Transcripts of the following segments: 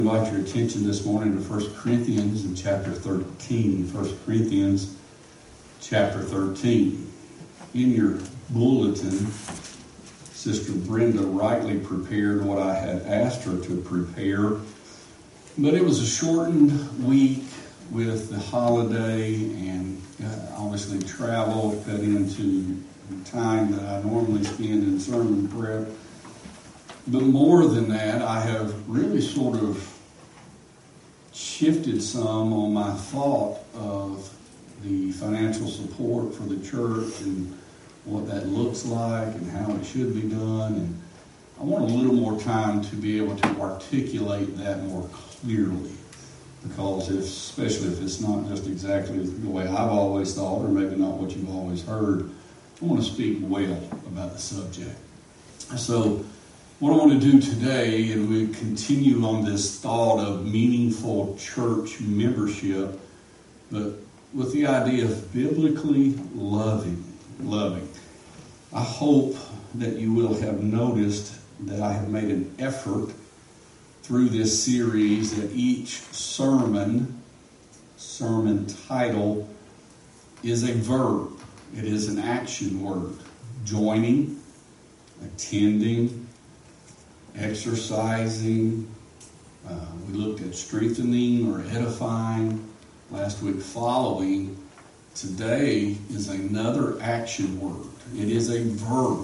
Invite your attention this morning to 1 Corinthians in chapter 13. 1 Corinthians chapter 13. In your bulletin, Sister Brenda rightly prepared what I had asked her to prepare, but it was a shortened week with the holiday and obviously travel cut into the time that I normally spend in sermon prep. But more than that, I have really sort of shifted some on my thought of the financial support for the church and what that looks like and how it should be done. And I want a little more time to be able to articulate that more clearly, because especially if it's not just exactly the way I've always thought, or maybe not what you've always heard, I want to speak well about the subject. So what I want to do today, and we continue on this thought of meaningful church membership, but with the idea of biblically loving. I hope that you will have noticed that I have made an effort through this series that each sermon title is a verb. It is an action word. Joining, attending, exercising. We looked at strengthening or edifying. Last week, following. Today is another action word. It is a verb.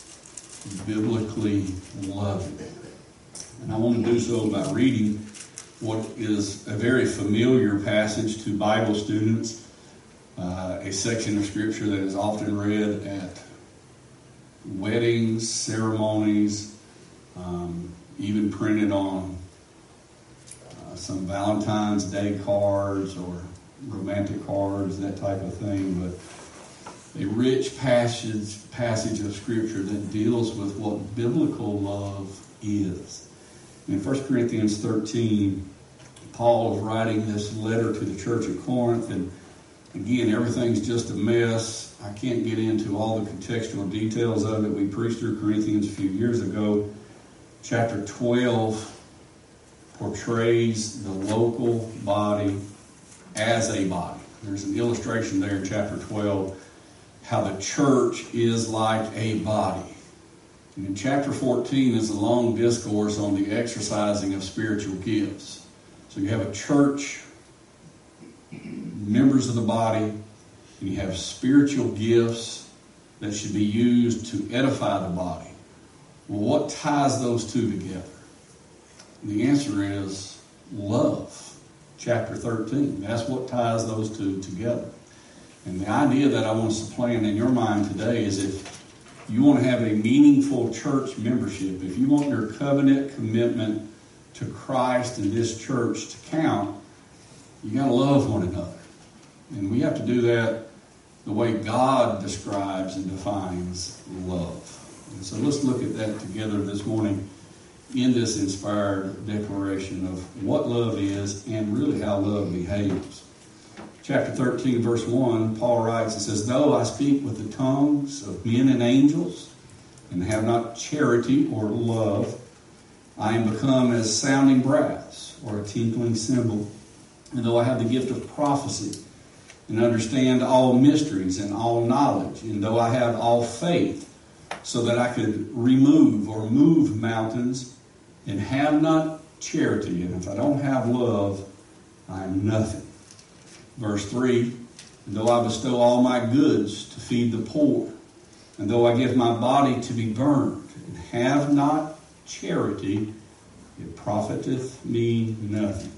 Biblically loving. And I want to do so by reading what is a very familiar passage to Bible students, a section of Scripture that is often read at weddings, ceremonies, even printed on some Valentine's Day cards or romantic cards, that type of thing. But a rich passage of Scripture that deals with what biblical love is. In 1 Corinthians 13, Paul is writing this letter to the church at Corinth, and again, everything's just a mess. I can't get into all the contextual details of it. We preached through Corinthians a few years ago. Chapter 12 portrays the local body as a body. There's an illustration there in chapter 12 how the church is like a body. And in chapter 14 is a long discourse on the exercising of spiritual gifts. So you have a church, members of the body, and you have spiritual gifts that should be used to edify the body. Well, what ties those two together? And the answer is love. Chapter 13. That's what ties those two together. And the idea that I want to supplant in your mind today is if you want to have a meaningful church membership, if you want your covenant commitment to Christ and this church to count, you got to love one another. And we have to do that the way God describes and defines love. And so let's look at that together this morning in this inspired declaration of what love is and really how love behaves. Chapter 13, verse 1, Paul writes, it says, though I speak with the tongues of men and angels and have not charity or love, I am become as sounding brass or a tinkling cymbal. And though I have the gift of prophecy and understand all mysteries and all knowledge, and though I have all faith so that I could remove or move mountains and have not charity, and if I don't have love, I am nothing. Verse 3, and though I bestow all my goods to feed the poor, and though I give my body to be burned, and have not charity, it profiteth me nothing.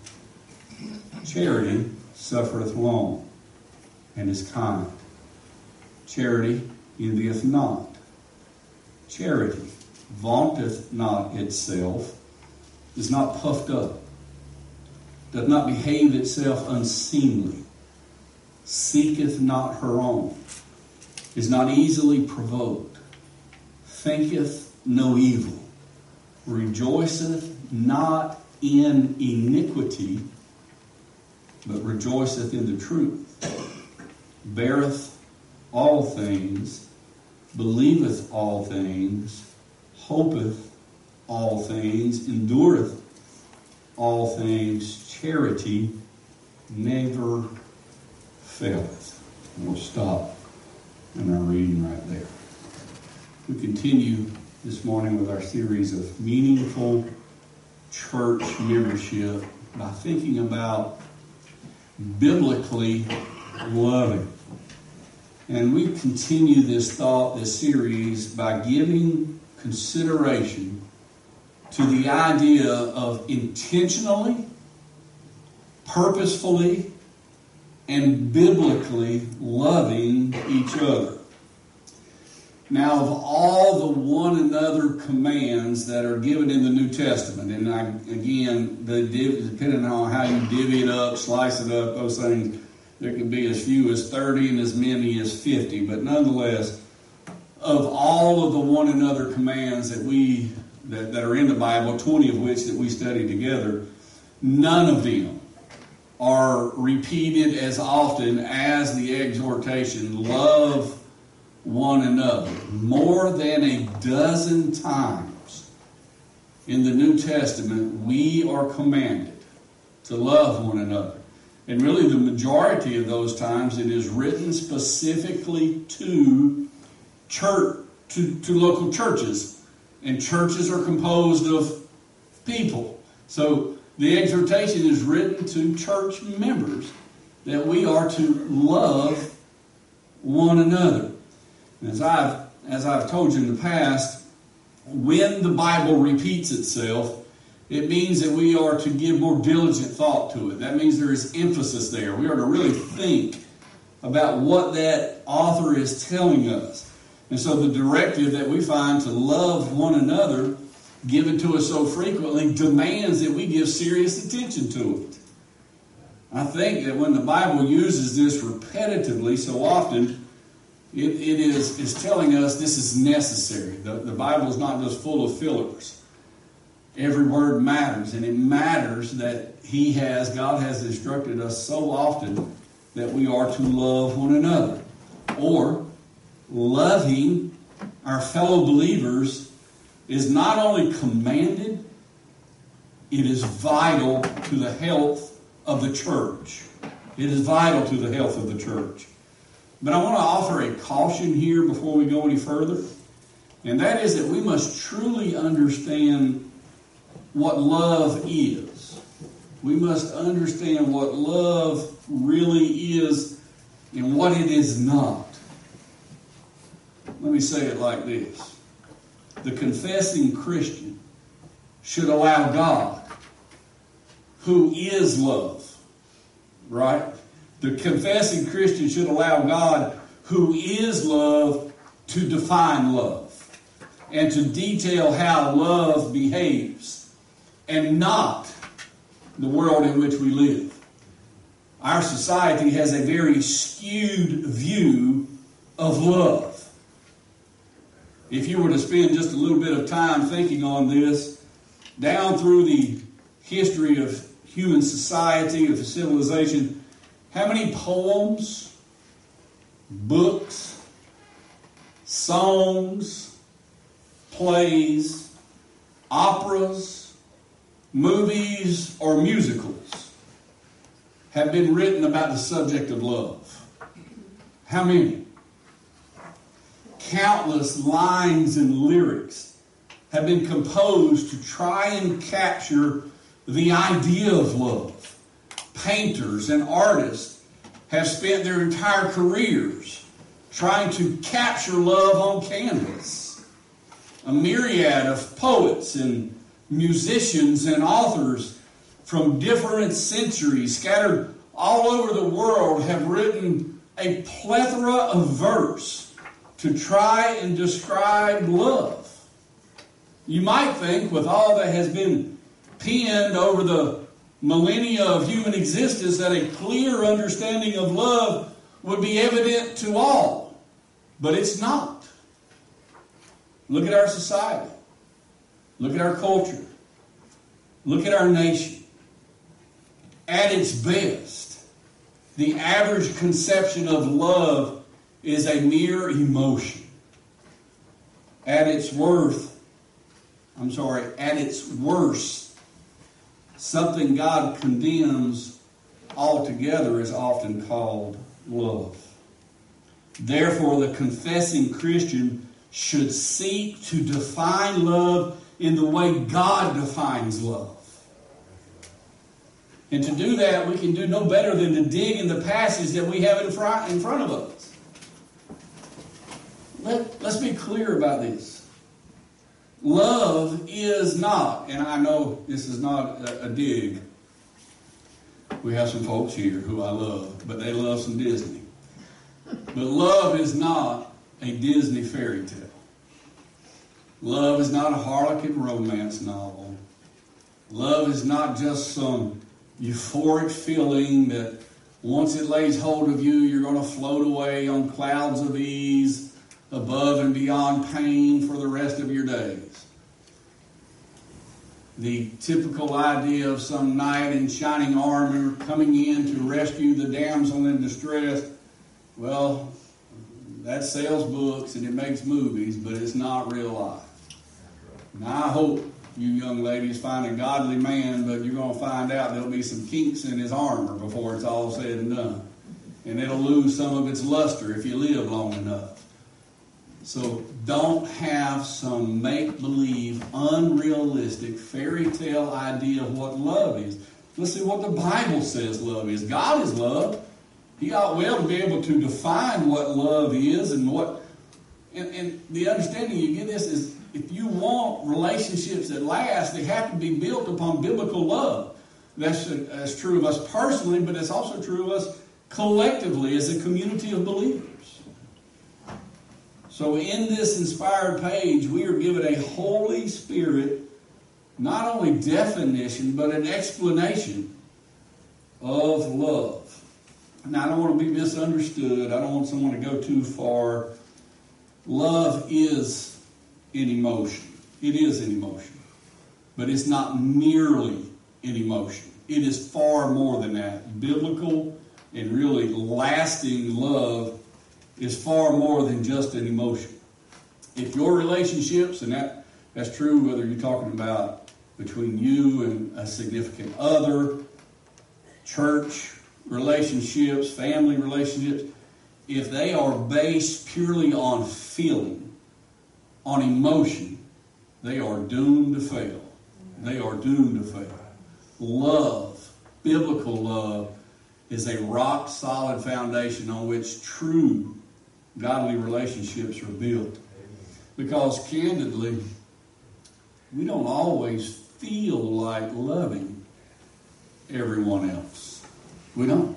Charity suffereth long, and is kind. Charity envieth not. Charity vaunteth not itself, is not puffed up, doth not behave itself unseemly, seeketh not her own, is not easily provoked, thinketh no evil, rejoiceth not in iniquity, but rejoiceth in the truth, beareth all things, believeth all things, hopeth all things, endureth all things, charity never faileth. And we'll stop in our reading right there. We continue this morning with our series of meaningful church membership by thinking about biblically loving. And we continue this series, by giving consideration to the idea of intentionally, purposefully, and biblically loving each other. Now, of all the one another commands that are given in the New Testament, and again, depending on how you divvy it up, slice it up, those things, there can be as few as 30 and as many as 50. But nonetheless, of all of the one another commands that are in the Bible, 20 of which that we study together, none of them are repeated as often as the exhortation, love one another. More than a dozen times in the New Testament, we are commanded to love one another. And really the majority of those times it is written specifically to local churches. And churches are composed of people. So the exhortation is written to church members that we are to love one another. As I've told you in the past, when the Bible repeats itself, it means that we are to give more diligent thought to it. That means there is emphasis there. We are to really think about what that author is telling us. And so the directive that we find to love one another, given to us so frequently, demands that we give serious attention to it. I think that when the Bible uses this repetitively so often, it is telling us this is necessary. The Bible is not just full of fillers. Every word matters, and it matters that God has instructed us so often that we are to love one another. Or, loving our fellow believers is not only commanded, it is vital to the health of the church. It is vital to the health of the church. But I want to offer a caution here before we go any further, and that is that we must truly understand what love is. We must understand what love really is and what it is not. Let me say it like this. The confessing Christian should allow God, who is love, right? The confessing Christian should allow God, who is love, to define love and to detail how love behaves, and not the world in which we live. Our society has a very skewed view of love. If you were to spend just a little bit of time thinking on this, down through the history of human society, of civilization, how many poems, books, songs, plays, operas, movies, or musicals have been written about the subject of love? How many? Countless lines and lyrics have been composed to try and capture the idea of love. Painters and artists have spent their entire careers trying to capture love on canvas. A myriad of poets and musicians and authors from different centuries scattered all over the world have written a plethora of verse to try and describe love. You might think, with all that has been penned over the millennia of human existence, that a clear understanding of love would be evident to all. But it's not. Look at our society. Look at our culture. Look at our nation. At its best, the average conception of love is a mere emotion. At its worst, something God condemns altogether is often called love. Therefore, the confessing Christian should seek to define love in the way God defines love. And to do that, we can do no better than to dig in the passage that we have in front of us. Let's be clear about this. Love is not, and I know this is not a dig. We have some folks here who I love, but they love some Disney. But love is not a Disney fairy tale. Love is not a Harlequin romance novel. Love is not just some euphoric feeling that once it lays hold of you, you're going to float away on clouds of ease, above and beyond pain for the rest of your days. The typical idea of some knight in shining armor coming in to rescue the damsel in distress, well, that sells books and it makes movies, but it's not real life. Now, I hope you young ladies find a godly man, but you're going to find out there'll be some kinks in his armor before it's all said and done. And it'll lose some of its luster if you live long enough. So don't have some make-believe, unrealistic, fairy tale idea of what love is. Let's see what the Bible says love is. God is love. He ought well to be able to define what love is and what... And the understanding you get this is if you want relationships that last, they have to be built upon biblical love. That's true of us personally, but it's also true of us collectively as a community of believers. So in this inspired page, we are given a Holy Spirit, not only definition, but an explanation of love. Now, I don't want to be misunderstood. I don't want someone to go too far. Love is an emotion. It is an emotion. But it's not merely an emotion. It is far more than that. Biblical and really lasting love is far more than just an emotion. If your relationships, and that's true whether you're talking about between you and a significant other, church relationships, family relationships, if they are based purely on feeling, on emotion, they are doomed to fail. They are doomed to fail. Love, biblical love, is a rock-solid foundation on which true godly relationships are built. Because candidly, we don't always feel like loving everyone else. We don't.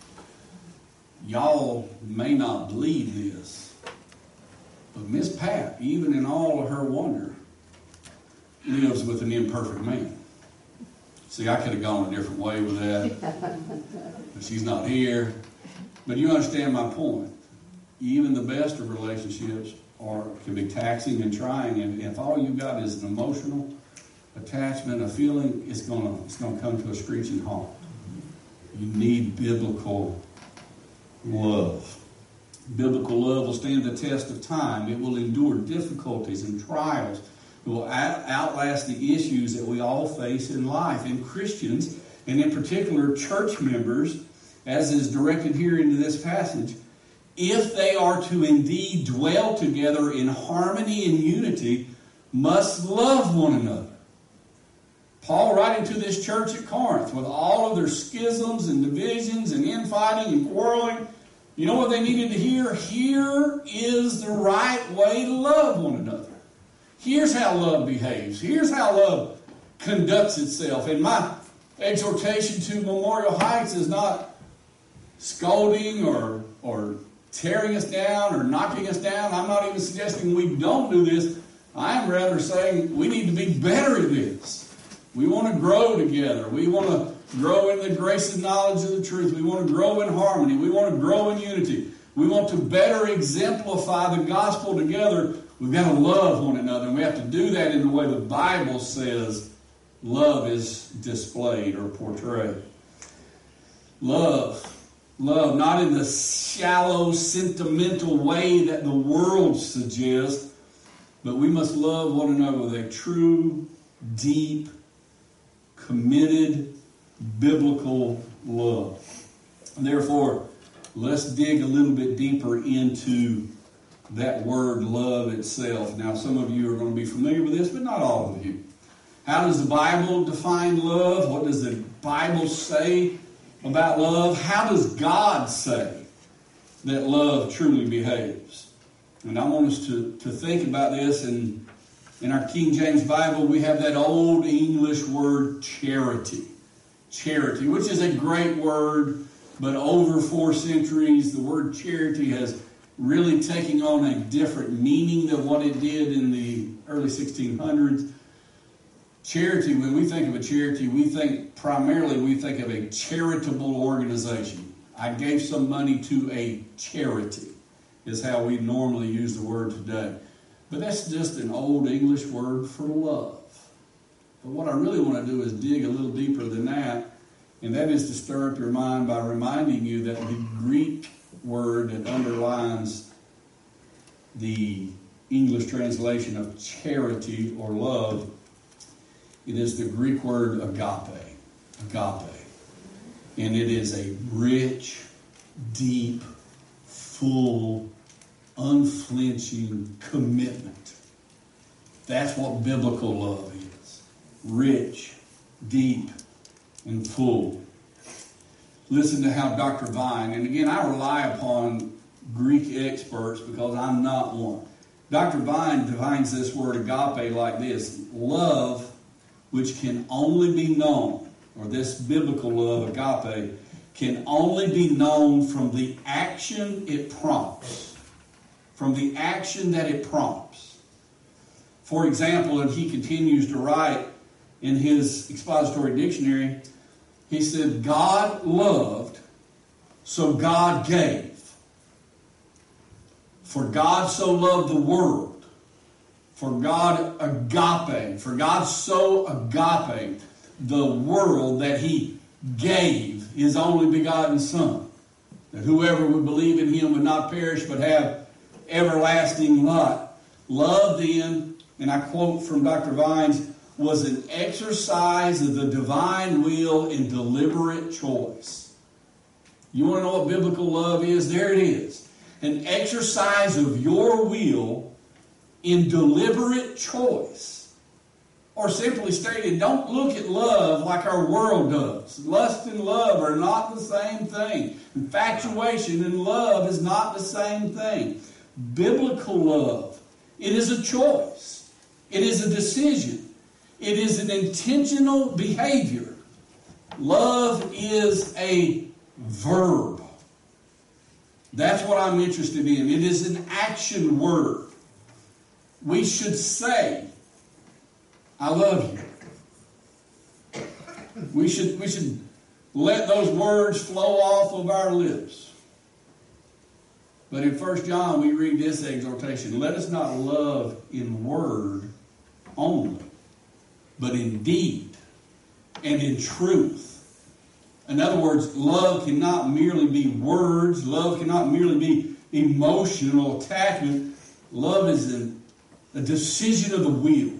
Y'all may not believe this, but Miss Pat, even in all of her wonder, lives with an imperfect man. See, I could have gone a different way with that, but she's not here. But you understand my point. Even the best of relationships can be taxing and trying, and if all you got is an emotional attachment, a feeling, it's gonna come to a screeching halt. You need biblical love. Biblical love will stand the test of time. It will endure difficulties and trials. It will outlast the issues that we all face in life. And Christians, and in particular church members, as is directed here into this passage, if they are to indeed dwell together in harmony and unity, must love one another. Paul, writing to this church at Corinth, with all of their schisms and divisions and infighting and quarreling, you know what they needed to hear? Here is the right way to love one another. Here's how love behaves. Here's how love conducts itself. And my exhortation to Memorial Heights is not scolding or tearing us down or knocking us down. I'm not even suggesting we don't do this. I'm rather saying we need to be better at this. We want to grow together. We want to grow in the grace and knowledge of the truth. We want to grow in harmony. We want to grow in unity. We want to better exemplify the gospel together. We've got to love one another, and we have to do that in the way the Bible says love is displayed or portrayed. Love, not in the shallow, sentimental way that the world suggests, but we must love one another with a true, deep, committed biblical love. And therefore, let's dig a little bit deeper into that word love itself. Now, some of you are going to be familiar with this, but not all of you. How does the Bible define love? What does the Bible say about love? How does God say that love truly behaves? And I want us to think about this. And in our King James Bible, we have that old English word charity. Charity, which is a great word, but over 4 centuries, the word charity has really taken on a different meaning than what it did in the early 1600s. Charity, when we think of a charity, we think of a charitable organization. I gave some money to a charity, is how we normally use the word today. But that's just an old English word for love. But what I really want to do is dig a little deeper than that, and that is to stir up your mind by reminding you that the Greek word that underlines the English translation of charity or love, it is the Greek word agape. Agape. And it is a rich, deep, full, unflinching commitment. That's what biblical love is. Rich, deep, and full. Listen to how Dr. Vine, and again, I rely upon Greek experts because I'm not one. Dr. Vine defines this word agape like this: love which can only be known, or this biblical love, agape, can only be known from the action it prompts. From the action that it prompts. For example, and he continues to write in his expository dictionary, he said, God loved, so God gave. For God so loved the world. For God agape. For God so agape the world that he gave his only begotten Son, that whoever would believe in him would not perish but have everlasting life. Love then, and I quote from Dr. Vines, was an exercise of the divine will in deliberate choice. You want to know what biblical love is? There it is. An exercise of your will in deliberate choice. Or simply stated, don't look at love like our world does. Lust and love are not the same thing. Infatuation and love is not the same thing. Biblical love, it is a choice. It is a decision. It is an intentional behavior. Love is a verb. That's what I'm interested in. It is an action word. We should say, I love you. We should let those words flow off of our lips. But in 1 John we read this exhortation: let us not love in word only, but in deed and in truth. In other words, love cannot merely be words. Love cannot merely be emotional attachment. Love is a decision of the will.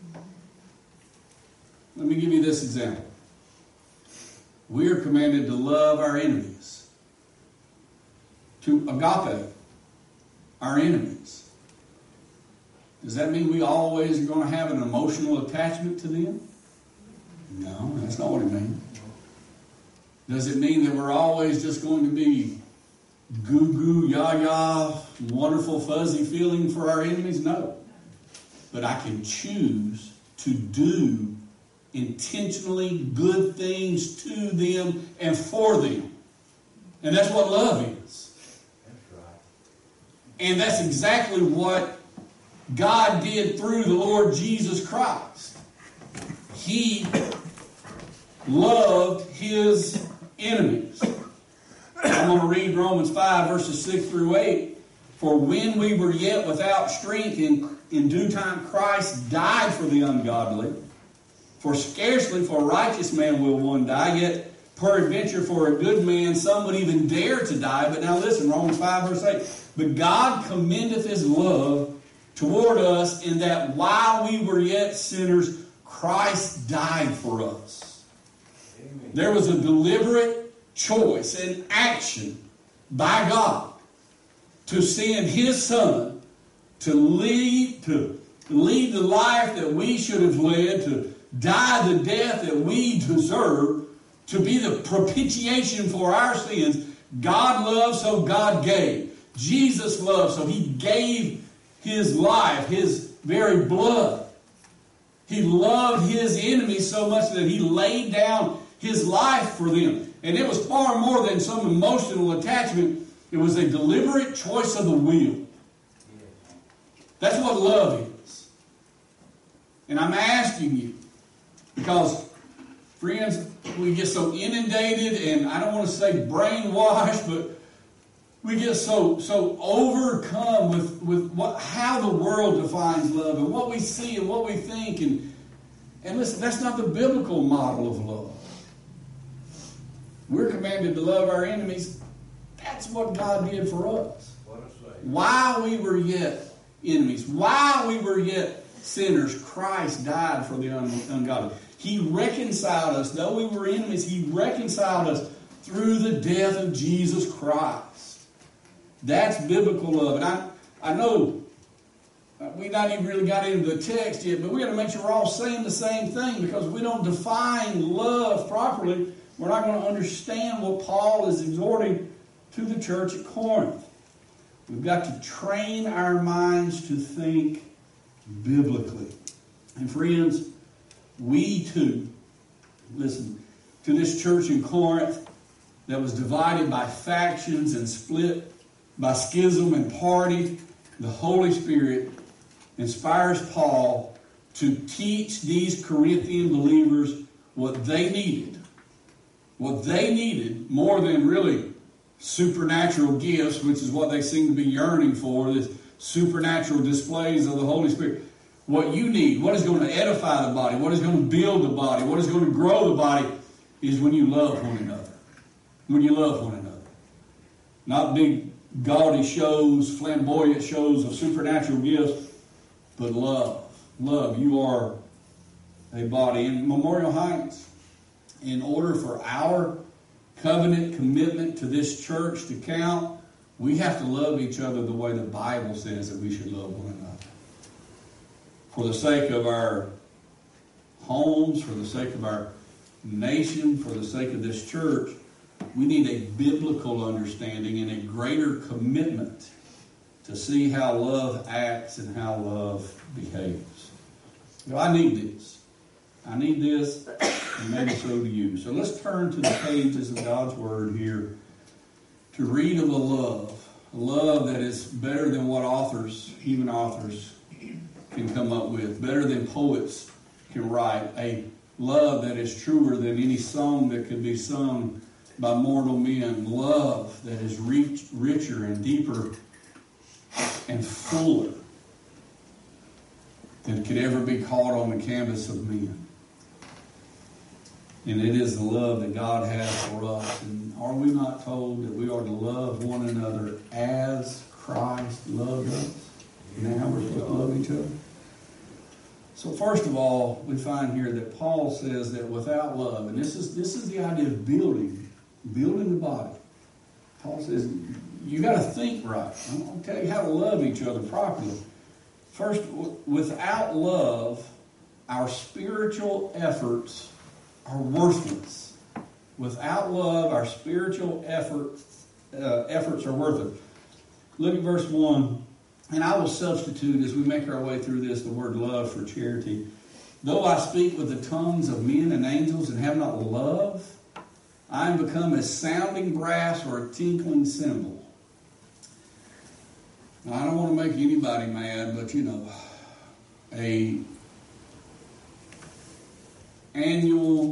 Let me give you this example. We are commanded to love our enemies. To agape our enemies. Does that mean we always are going to have an emotional attachment to them? No, that's not what it means. Does it mean that we're always just going to be goo-goo, ya-ya, wonderful, fuzzy feeling for our enemies? No. But I can choose to do intentionally good things to them and for them. And that's what love is. That's right. And that's exactly what God did through the Lord Jesus Christ. He loved his enemies. I'm going to read Romans 5, verses 6 through 8. For when we were yet without strength, in due time Christ died for the ungodly. For scarcely for a righteous man will one die, yet peradventure for a good man some would even dare to die. But now listen, Romans 5, verse 8. But God commendeth his love toward us in that while we were yet sinners, Christ died for us. Amen. There was a deliberate choice and action by God to send His Son to lead the life that we should have led, to die the death that we deserve, to be the propitiation for our sins. God loved, so God gave. Jesus loved, so He gave His life, His very blood. He loved His enemies so much that He laid down His life for them. And it was far more than some emotional attachment. It was a deliberate choice of the will. That's what love is. And I'm asking you, because, friends, we get so inundated, and I don't want to say brainwashed, but we get so overcome with how the world defines love and what we see and what we think. And listen, that's not the biblical model of love. We're commanded to love our enemies. That's what God did for us. While we were yet enemies, while we were yet sinners, Christ died for the ungodly. He reconciled us. Though we were enemies, He reconciled us through the death of Jesus Christ. That's biblical love. And I know we've not even really got into the text yet, but we got to make sure we're all saying the same thing, because if we don't define love properly, we're not going to understand what Paul is exhorting to the church at Corinth. We've got to train our minds to think biblically. And friends, we too, listen, to this church in Corinth that was divided by factions and split by schism and party, the Holy Spirit inspires Paul to teach these Corinthian believers what they needed. What they needed more than really supernatural gifts, which is what they seem to be yearning for, this supernatural displays of the Holy Spirit. What you need, what is going to edify the body, what is going to build the body, what is going to grow the body, is when you love one another. When you love one another. Not big, gaudy shows, flamboyant shows of supernatural gifts, but love. Love. You are a body. In Memorial Heights, in order for our covenant commitment to this church to count, we have to love each other the way the Bible says that we should love one another. For the sake of our homes, for the sake of our nation, for the sake of this church, we need a biblical understanding and a greater commitment to see how love acts and how love behaves. So I need this. I need this, and maybe so do you. So let's turn to the pages of God's Word here to read of a love that is better than what human authors can come up with, better than poets can write, a love that is truer than any song that could be sung by mortal men, love that is richer and deeper and fuller than could ever be caught on the canvas of men. And it is the love that God has for us. And are we not told that we are to love one another as Christ loved us? Now we're supposed to love each other. So first of all, we find here that Paul says that without love, and this is the idea of building the body. Paul says you got to think right. I'm going to tell you how to love each other properly. First, without love, our spiritual efforts are worthless. Without love, our spiritual efforts are worthless. Look at verse 1. And I will substitute, as we make our way through this, the word love for charity. Though I speak with the tongues of men and angels and have not love, I am become as sounding brass or a tinkling cymbal. Now, I don't want to make anybody mad, but a annual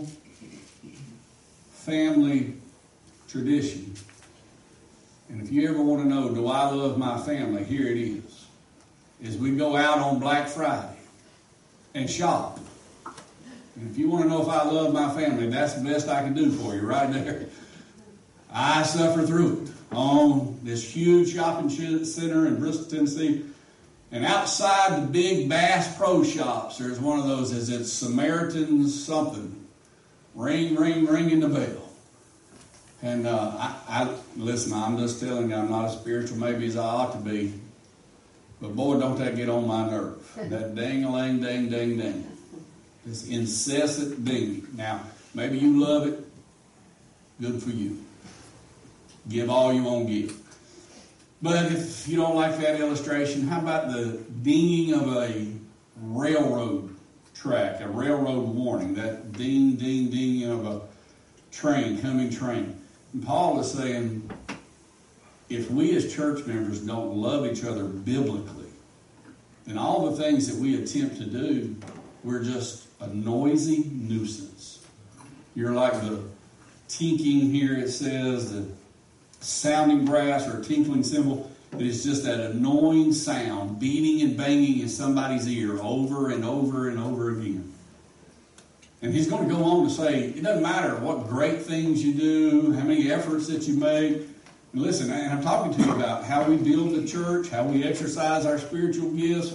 family tradition. And if you ever want to know, do I love my family? Here it is we go out on Black Friday and shop. And if you want to know if I love my family, that's the best I can do for you right there. I suffer through it on this huge shopping center in Bristol, Tennessee. And outside the big Bass Pro Shops, there's one of those, is it Samaritan's something? ringing the bell. And listen, I'm just telling you, I'm not as spiritual maybe as I ought to be. But boy, don't that get on my nerve. That ding-a-ling, ding, ding, ding. This incessant dinging. Now, maybe you love it. Good for you. Give all you want to give. But if you don't like that illustration, how about the dinging of a railroad track, a railroad warning, that ding, ding, ding of a coming train. And Paul is saying, if we as church members don't love each other biblically, then all the things that we attempt to do, we're just a noisy nuisance. You're like the tinking here, it says, the sounding brass or tinkling cymbal. It is just that annoying sound, beating and banging in somebody's ear over and over and over again. And he's going to go on to say, it doesn't matter what great things you do, how many efforts that you make. And listen, and I'm talking to you about how we build the church, how we exercise our spiritual gifts,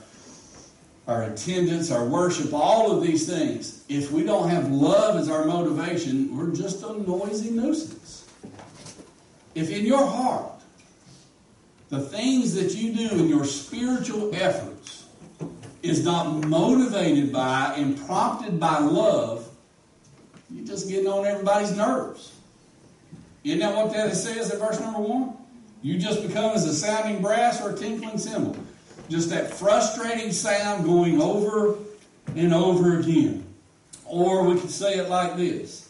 our attendance, our worship, all of these things. If we don't have love as our motivation, we're just a noisy nuisance. If in your heart, the things that you do in your spiritual efforts is not motivated by and prompted by love, you're just getting on everybody's nerves. Isn't that what that says in verse number 1? You just become as a sounding brass or a tinkling cymbal. Just that frustrating sound going over and over again. Or we could say it like this.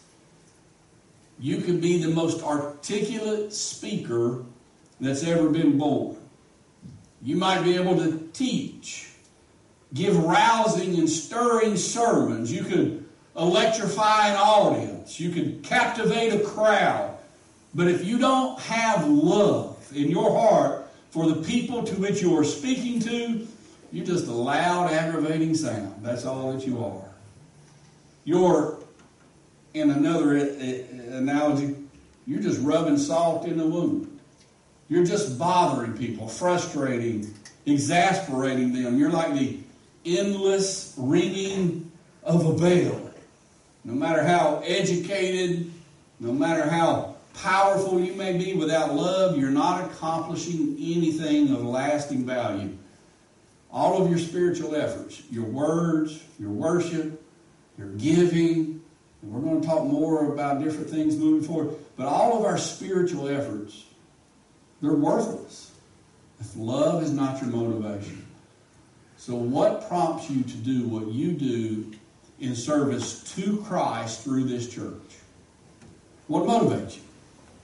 You could be the most articulate speaker that's ever been born. You might be able to teach, give rousing and stirring sermons. You could electrify an audience. You could captivate a crowd. But if you don't have love in your heart for the people to which you are speaking to, you're just a loud, aggravating sound. That's all that you are. You're, in another analogy, you're just rubbing salt in the wound. You're just bothering people, frustrating, exasperating them. You're like the endless ringing of a bell. No matter how educated, no matter how powerful you may be, without love, you're not accomplishing anything of lasting value. All of your spiritual efforts, your words, your worship, your giving, and we're going to talk more about different things moving forward, but all of our spiritual efforts, they're worthless if love is not your motivation. So what prompts you to do what you do in service to Christ through this church? What motivates you?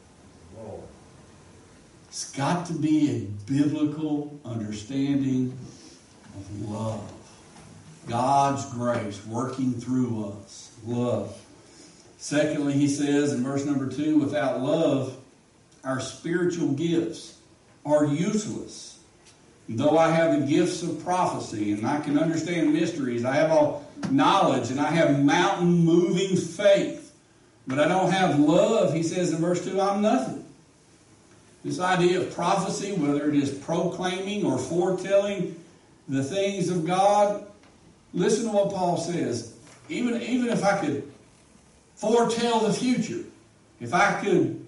It's got to be a biblical understanding of love. God's grace working through us. Love. Secondly, he says in verse number 2, without love, our spiritual gifts are useless. Though I have the gifts of prophecy and I can understand mysteries, I have all knowledge and I have mountain-moving faith, but I don't have love, he says in verse 2, I'm nothing. This idea of prophecy, whether it is proclaiming or foretelling the things of God, listen to what Paul says. Even if I could foretell the future, if I could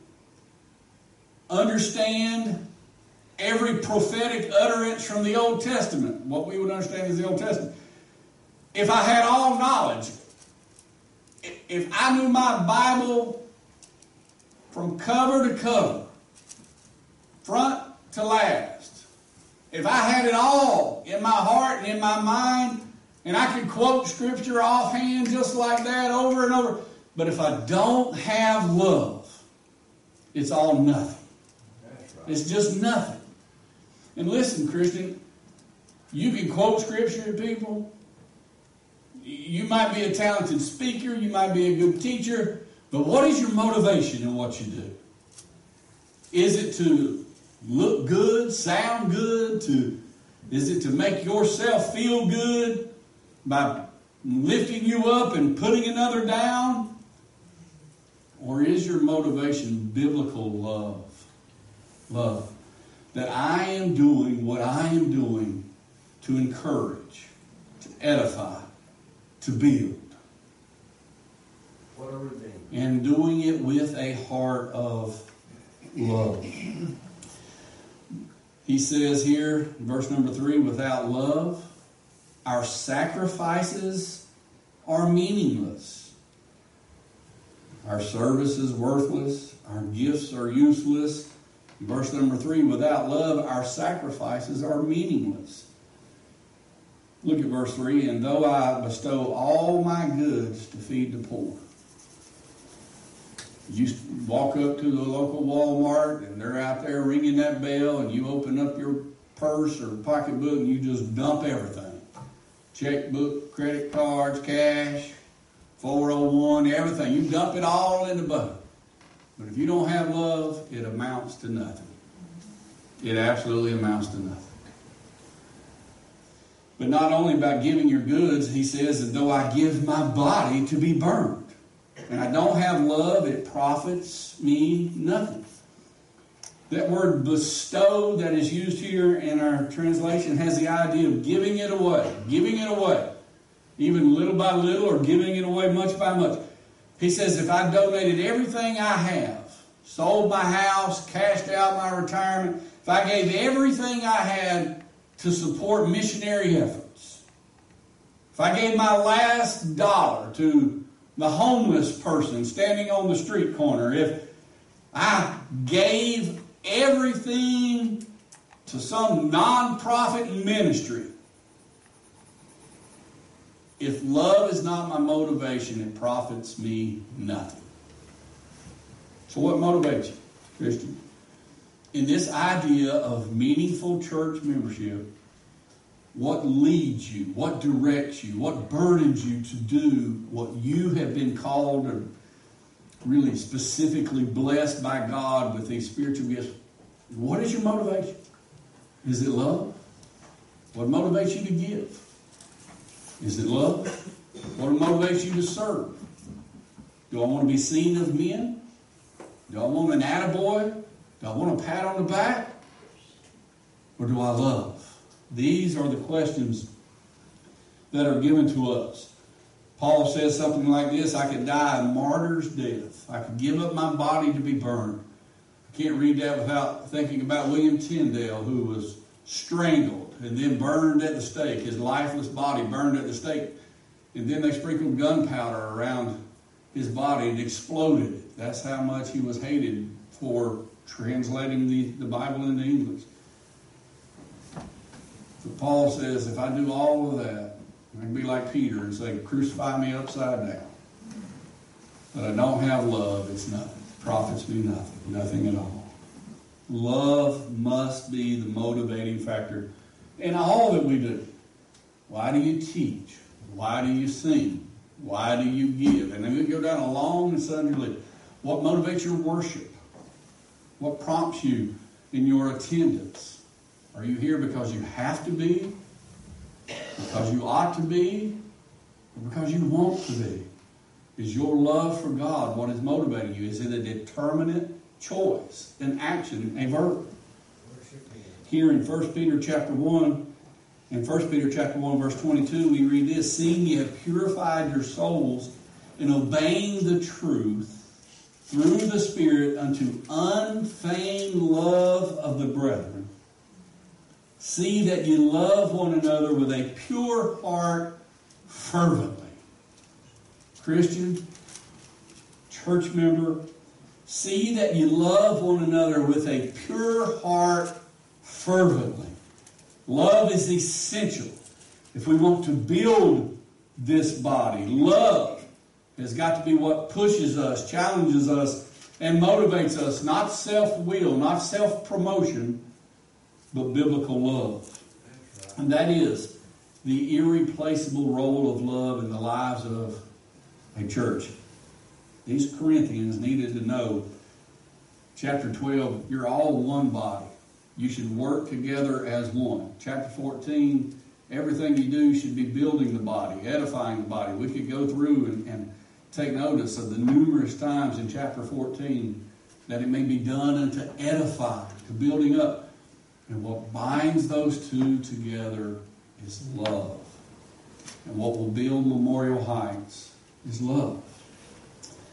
understand every prophetic utterance from the Old Testament, what we would understand as the Old Testament, if I had all knowledge, if I knew my Bible from cover to cover, front to last, if I had it all in my heart and in my mind, and I could quote Scripture offhand just like that over and over, but if I don't have love, it's all nothing. That's right. It's just nothing. And listen, Christian, you can quote Scripture to people. You might be a talented speaker. You might be a good teacher. But what is your motivation in what you do? Is it to look good, sound good? Is it to make yourself feel good by lifting you up and putting another down? Or is your motivation biblical love? Love. That I am doing what I am doing to encourage, to edify, to build. What And doing it with a heart of love. He says here, verse number 3, without love, our sacrifices are meaningless. Our service is worthless. Our gifts are useless. Verse number 3, without love, our sacrifices are meaningless. Look at verse 3, and though I bestow all my goods to feed the poor. You walk up to the local Walmart and they're out there ringing that bell, and you open up your purse or pocketbook and you just dump everything. Checkbook, credit cards, cash, 401, everything. You dump it all in the bucket. But if you don't have love, it amounts to nothing. It absolutely amounts to nothing. But not only by giving your goods, he says, that though I give my body to be burned, and I don't have love, it profits me nothing. That word bestow that is used here in our translation has the idea of giving it away. Giving it away. Even little by little, or giving it away much by much. He says, if I donated everything I have, sold my house, cashed out my retirement, if I gave everything I had to support missionary efforts, if I gave my last dollar to the homeless person standing on the street corner, if I gave everything to some non-profit ministry, if love is not my motivation, it profits me nothing. So what motivates you, Christian? In this idea of meaningful church membership, what leads you, what directs you, what burdens you to do what you have been called or really specifically blessed by God with these spiritual gifts? What is your motivation? Is it love? What motivates you to give? Is it love? What motivates you to serve? Do I want to be seen of men? Do I want an attaboy? Do I want a pat on the back? Or do I love? These are the questions that are given to us. Paul says something like this: I could die a martyr's death. I could give up my body to be burned. I can't read that without thinking about William Tyndale, who was strangled and then burned at the stake. His lifeless body burned at the stake. And then they sprinkled gunpowder around his body and exploded it. That's how much he was hated for translating the Bible into English. But Paul says, if I do all of that, I can be like Peter and say, crucify me upside down. But I don't have love, it's nothing. It profits me nothing. Nothing at all. Love must be the motivating factor in all that we do. Why do you teach? Why do you sing? Why do you give? And then we go down a long and sundry list. What motivates your worship? What prompts you in your attendance? Are you here because you have to be? Because you ought to be? Or because you want to be? Is your love for God what is motivating you? Is it a determinate choice, an action, a verb? Here in 1 Peter chapter 1, in 1 Peter chapter 1, verse 22, we read this: seeing ye have purified your souls in obeying the truth through the Spirit unto unfeigned love of the brethren, see that ye love one another with a pure heart fervently. Christian, church member, see that you love one another with a pure heart fervently. Love is essential if we want to build this body. Love has got to be what pushes us, challenges us, and motivates us. Not self-will, not self-promotion, but biblical love. And that is the irreplaceable role of love in the lives of a church. These Corinthians needed to know, chapter 12, you're all one body. You should work together as one. Chapter 14, everything you do should be building the body, edifying the body. We could go through and take notice of the numerous times in chapter 14 that it may be done unto edify, to building up. And what binds those two together is love. And what will build Memorial Heights is love.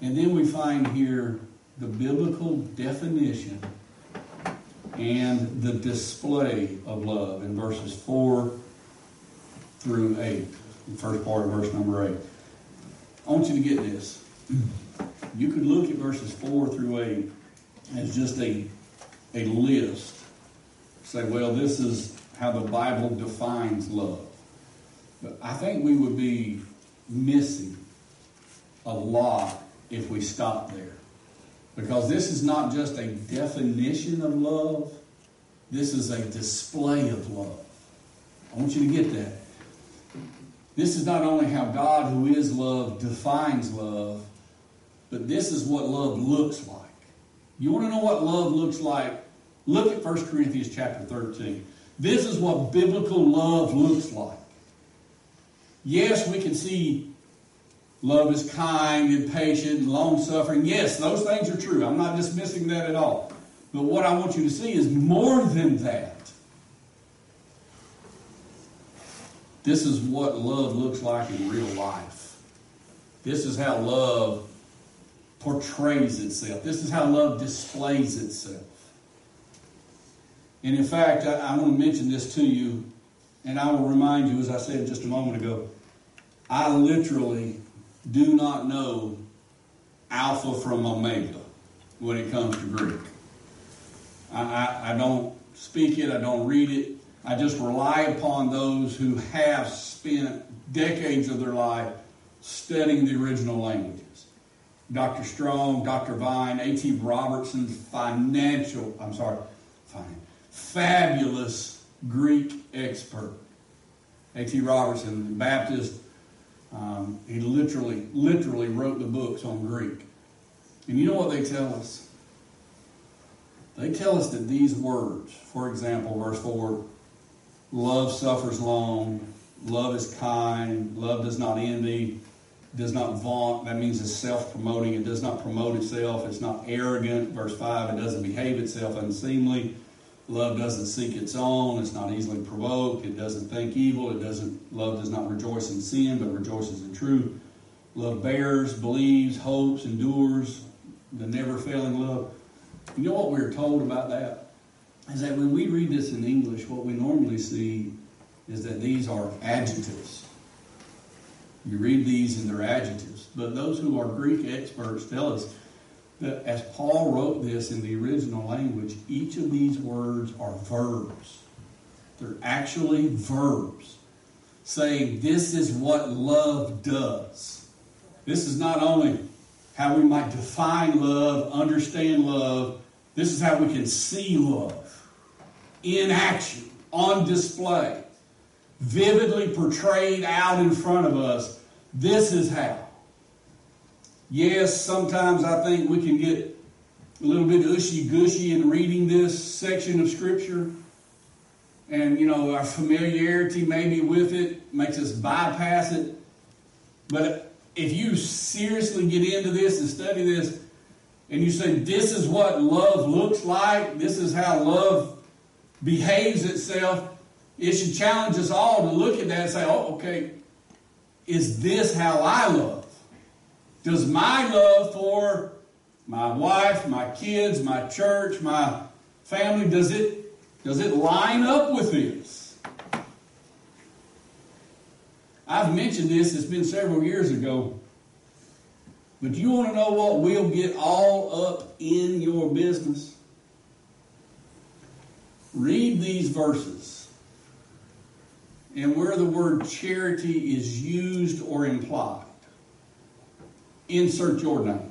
And then we find here the biblical definition and the display of love in verses 4 through 8. The first part of verse number 8. I want you to get this. You could look at verses 4 through 8 as just a list. Say, well, this is how the Bible defines love. But I think we would be missing a lot if we stop there. Because this is not just a definition of love. This is a display of love. I want you to get that. This is not only how God, who is love, defines love, but this is what love looks like. You want to know what love looks like? Look at 1 Corinthians chapter 13. This is what biblical love looks like. Yes, we can see love is kind and patient and long-suffering. Yes, those things are true. I'm not dismissing that at all. But what I want you to see is more than that. This is what love looks like in real life. This is how love portrays itself. This is how love displays itself. And in fact, I want to mention this to you, and I will remind you, as I said just a moment ago, I literally do not know Alpha from Omega when it comes to Greek. I don't speak it, I don't read it. I just rely upon those who have spent decades of their life studying the original languages. Dr. Strong, Dr. Vine, A.T. Robertson, fabulous Greek expert. A.T. Robertson, Baptist, he literally wrote the books on Greek. And you know what they tell us? They tell us that these words, for example, verse 4, love suffers long, love is kind, love does not envy, does not vaunt. That means it's self-promoting. It does not promote itself. It's not arrogant. Verse 5, it doesn't behave itself unseemly. Love doesn't seek its own. It's not easily provoked. It doesn't think evil. Love does not rejoice in sin, but rejoices in truth. Love bears, believes, hopes, endures, the never-failing love. You know what we're told about that? Is that when we read this in English, what we normally see is that these are adjectives. You read these and they're adjectives. But those who are Greek experts tell us that as Paul wrote this in the original language, each of these words are verbs. They're actually verbs saying this is what love does. This is not only how we might define love, understand love. This is how we can see love in action, on display, vividly portrayed out in front of us. This is how. Yes, sometimes I think we can get a little bit ushy-gushy in reading this section of Scripture. And, our familiarity maybe with it makes us bypass it. But if you seriously get into this and study this, and you say, this is what love looks like, this is how love behaves itself, it should challenge us all to look at that and say, oh, okay, is this how I love? Does my love for my wife, my kids, my church, my family, does it line up with this? I've mentioned this, it's been several years ago. But you want to know what will get all up in your business? Read these verses. And where the word charity is used or implied, insert your name.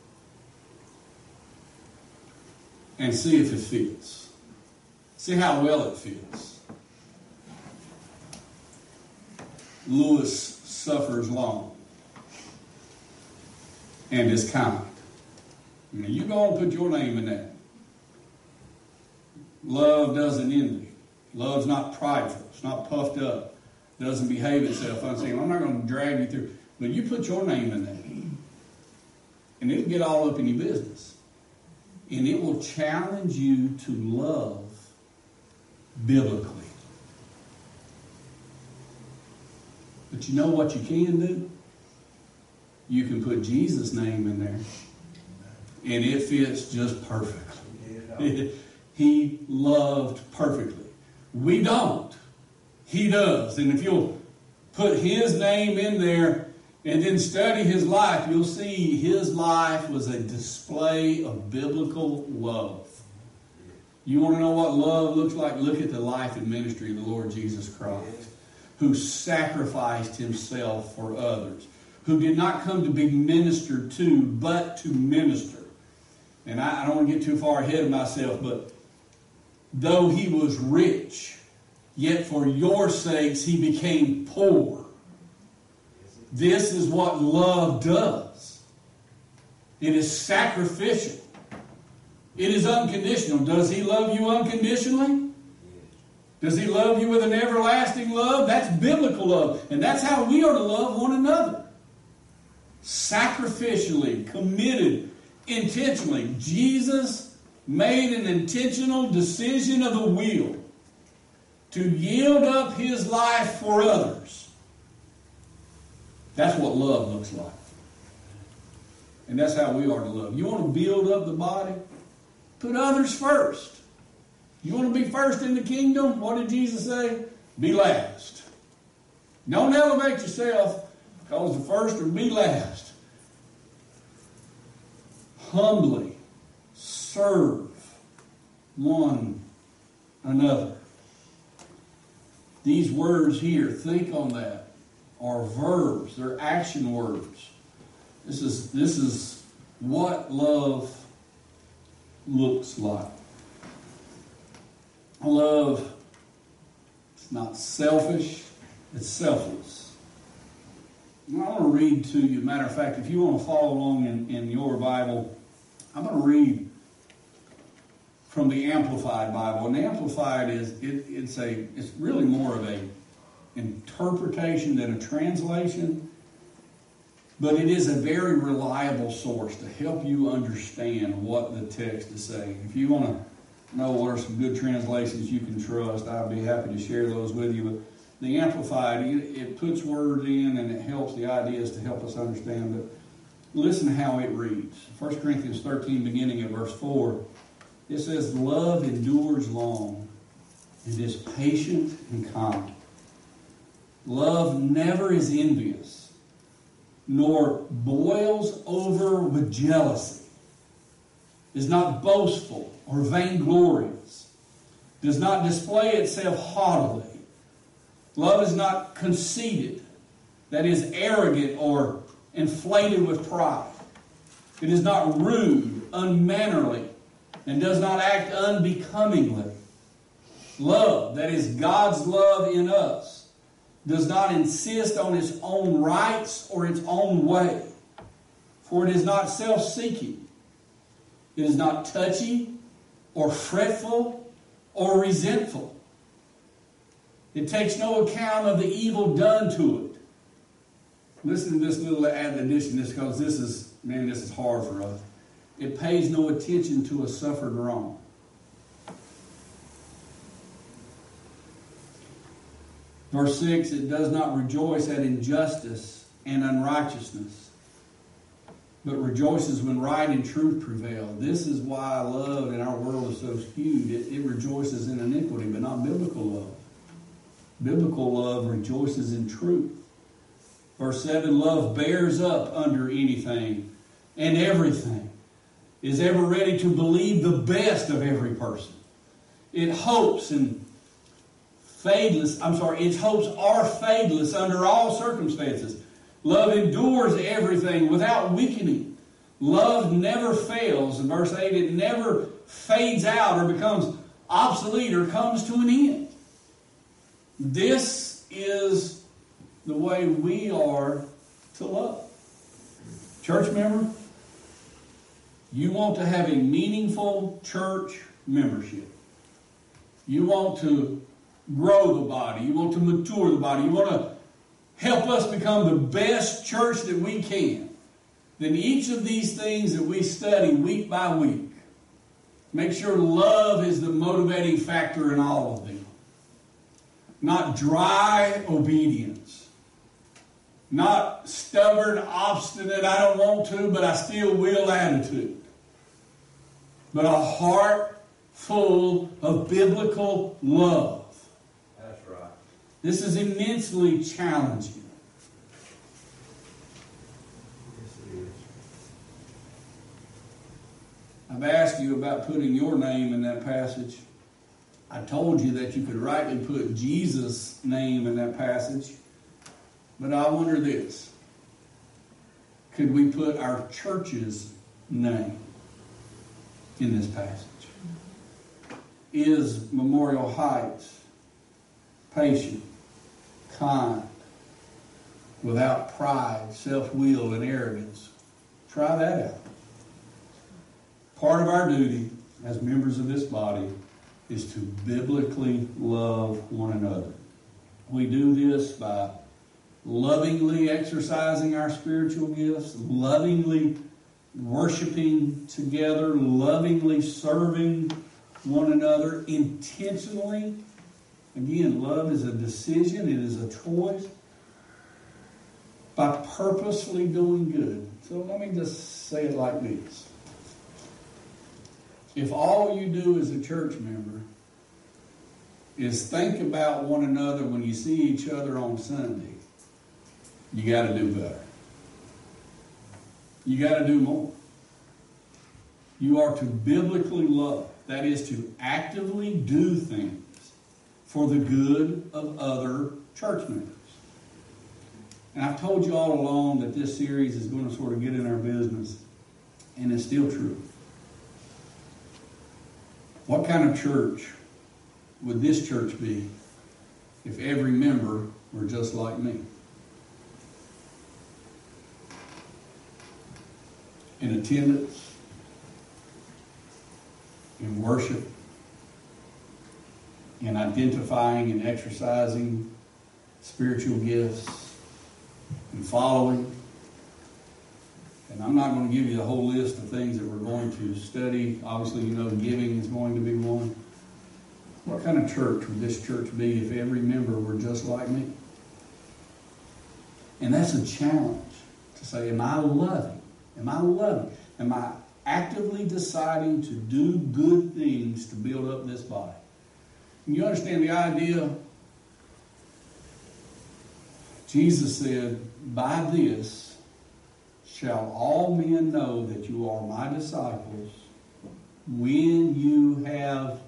And see if it fits. See how well it fits. Lewis suffers long and is kind. Now you go and put your name in that. Love doesn't envy. Love's not prideful. It's not puffed up. Doesn't behave itself unseemly. I'm not going to drag you through. But you put your name in that. And it'll get all up in your business. And it will challenge you to love biblically. But you know what you can do? you can put Jesus' name in there, and it fits just perfectly. He loved perfectly. We don't. He does. And if you'll put His name in there and then study His life, you'll see His life was a display of biblical love. You want to know what love looks like? Look at the life and ministry of the Lord Jesus Christ, who sacrificed Himself for others, who did not come to be ministered to, but to minister. And I don't want to get too far ahead of myself, but though He was rich, yet for your sakes He became poor. This is what love does. It is sacrificial. It is unconditional. Does He love you unconditionally? Does He love you with an everlasting love? That's biblical love. And that's how we are to love one another. Sacrificially, committed, intentionally. Jesus made an intentional decision of the will to yield up His life for others. That's what love looks like. And that's how we are to love. You want to build up the body? Put others first. You want to be first in the kingdom? What did Jesus say? Be last. Don't elevate yourself, because the first will be last. Humbly serve one another. These words here, think on that, are verbs. They're action words. This is what love looks like. Love, it's not selfish, it's selfless. And I want to read to you, matter of fact, if you want to follow along in your Bible, I'm going to read from the Amplified Bible. And the Amplified it's really more of a interpretation than a translation, but it is a very reliable source to help you understand what the text is saying. If you want to know what are some good translations you can trust, I'd be happy to share those with you. But the Amplified, it puts words in and it helps the ideas to help us understand. But listen to how it reads. 1 Corinthians 13, beginning at verse 4, it says, "Love endures long and is patient and kind. Love never is envious, nor boils over with jealousy, is not boastful or vainglorious, does not display itself haughtily. Love is not conceited, that is arrogant or inflated with pride. It is not rude, unmannerly, and does not act unbecomingly. Love, that is God's love in us, does not insist on its own rights or its own way, for it is not self-seeking. It is not touchy or fretful or resentful. It takes no account of the evil done to it." Listen to this little addition, because this is hard for us. It pays no attention to a suffered wrong. Verse 6, "It does not rejoice at injustice and unrighteousness, but rejoices when right and truth prevail." This is why love in our world is so skewed. It rejoices in iniquity, but not biblical love. Biblical love rejoices in truth. Verse 7, "Love bears up under anything and everything, is ever ready to believe the best of every person. Its hopes are fadeless under all circumstances. Love endures everything without weakening. Love never fails." In verse 8, it never fades out or becomes obsolete or comes to an end. This is the way we are to love. Church member, you want to have a meaningful church membership. You want to grow the body. You want to mature the body. You want to help us become the best church that we can. Then each of these things that we study week by week, make sure love is the motivating factor in all of them. Not dry obedience. Not stubborn, obstinate, I don't want to, but I still will attitude. But a heart full of biblical love. That's right. This is immensely challenging. Yes, it is. I've asked you about putting your name in that passage. I told you that you could rightly put Jesus' name in that passage. But I wonder this. Could we put our church's name in this passage? Is Memorial Heights patient, kind, without pride, self-will, and arrogance? Try that out. Part of our duty as members of this body is to biblically love one another. We do this by lovingly exercising our spiritual gifts, lovingly worshiping together, lovingly serving one another, intentionally. Again, love is a decision, it is a choice. By purposely doing good. So let me just say it like this. If all you do as a church member is think about one another when you see each other on Sunday, you got to do better. You got to do more. You are to biblically love. That is to actively do things for the good of other church members. And I've told you all along that this series is going to sort of get in our business, and it's still true. What kind of church would this church be if every member were just like me? In attendance, in worship, in identifying and exercising spiritual gifts, in following. And I'm not going to give you the whole list of things that we're going to study. Obviously, you know giving is going to be one. What kind of church would this church be if every member were just like me? And that's a challenge to say, am I loving? Am I loving? Am I actively deciding to do good things to build up this body? And you understand the idea? Jesus said, by this shall all men know that you are my disciples when you have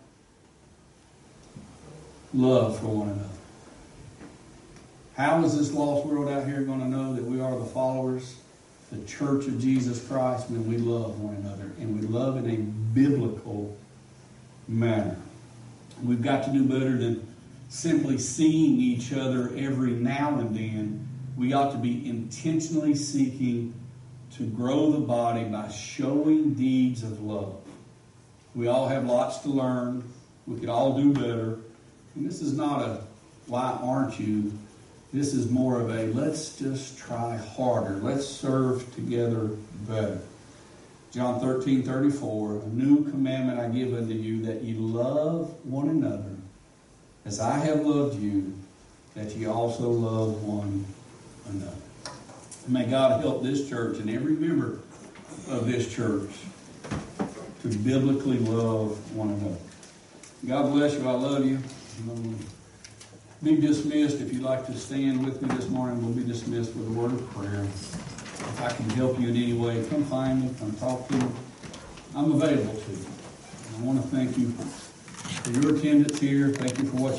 love for one another. How is this lost world out here going to know that we are the followers, the church of Jesus Christ, when we love one another, and we love in a biblical manner? We've got to do better than simply seeing each other every now and then. We ought to be intentionally seeking to grow the body by showing deeds of love. We all have lots to learn. We could all do better. And this is not a, why aren't you? This is more of a, let's just try harder. Let's serve together better. John 13:34, a new commandment I give unto you, that ye love one another, as I have loved you, that ye also love one another. May God help this church and every member of this church to biblically love one another. God bless you. I love you. Be dismissed. If you'd like to stand with me this morning, we'll be dismissed with a word of prayer. If I can help you in any way, come find me, come talk to me. I'm available to you. I want to thank you for your attendance here. Thank you for what